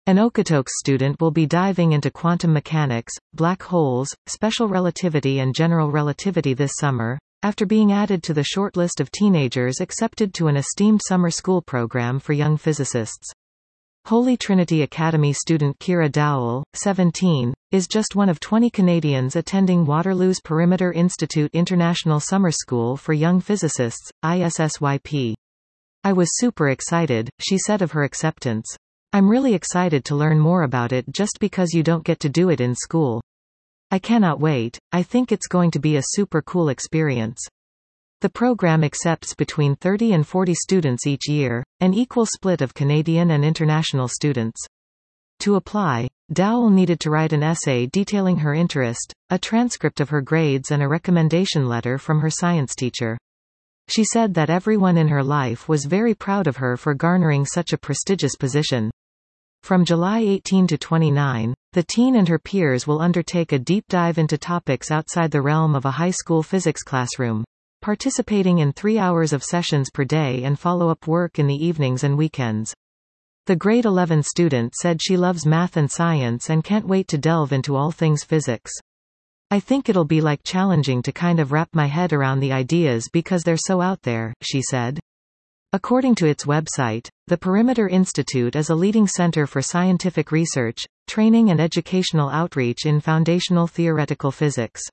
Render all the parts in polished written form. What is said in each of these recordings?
An Okotoks student will be diving into quantum mechanics, black holes, special relativity and general relativity this summer, after being added to the short list of teenagers accepted to an esteemed summer school program for young physicists. Holy Trinity Academy student Kira Dowell, 17, is just one of 20 Canadians attending Waterloo's Perimeter Institute International Summer School for Young Physicists, ISSYP. "I was super excited," she said of her acceptance. "I'm really excited to learn more about it just because you don't get to do it in school. I cannot wait. I think it's going to be a super cool experience." The program accepts between 30 and 40 students each year, an equal split of Canadian and international students. To apply, Dowell needed to write an essay detailing her interest, a transcript of her grades and a recommendation letter from her science teacher. She said that everyone in her life was very proud of her for garnering such a prestigious position. From July 18 to 29, the teen and her peers will undertake a deep dive into topics outside the realm of a high school physics classroom, participating in 3 hours of sessions per day and follow-up work in the evenings and weekends. The grade 11 student said she loves math and science and can't wait to delve into all things physics. "I think it'll be like challenging to kind of wrap my head around the ideas because they're so out there," she said. According to its website, the Perimeter Institute is a leading center for scientific research, training and educational outreach in foundational theoretical physics.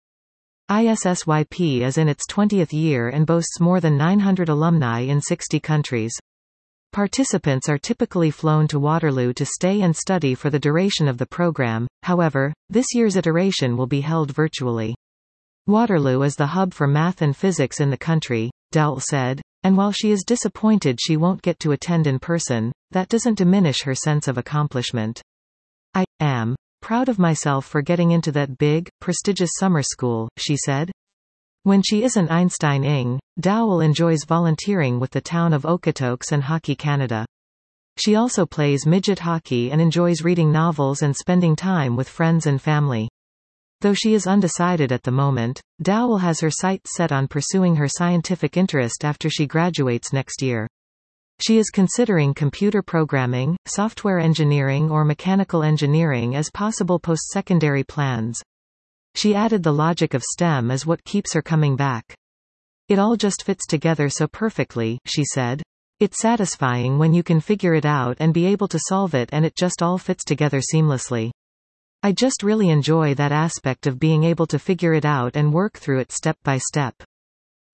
ISSYP is in its 20th year and boasts more than 900 alumni in 60 countries. Participants are typically flown to Waterloo to stay and study for the duration of the program, however, this year's iteration will be held virtually. "Waterloo is the hub for math and physics in the country," Dowell said, and while she is disappointed she won't get to attend in person, that doesn't diminish her sense of accomplishment. "I am proud of myself for getting into that big, prestigious summer school," she said. When she isn't Einstein-ing, Dowell enjoys volunteering with the town of Okotoks and Hockey Canada. She also plays midget hockey and enjoys reading novels and spending time with friends and family. Though she is undecided at the moment, Dowell has her sights set on pursuing her scientific interest after she graduates next year. She is considering computer programming, software engineering or mechanical engineering as possible post-secondary plans. She added the logic of STEM is what keeps her coming back. "It all just fits together so perfectly," she said. "It's satisfying when you can figure it out and be able to solve it and it just all fits together seamlessly. I just really enjoy that aspect of being able to figure it out and work through it step by step."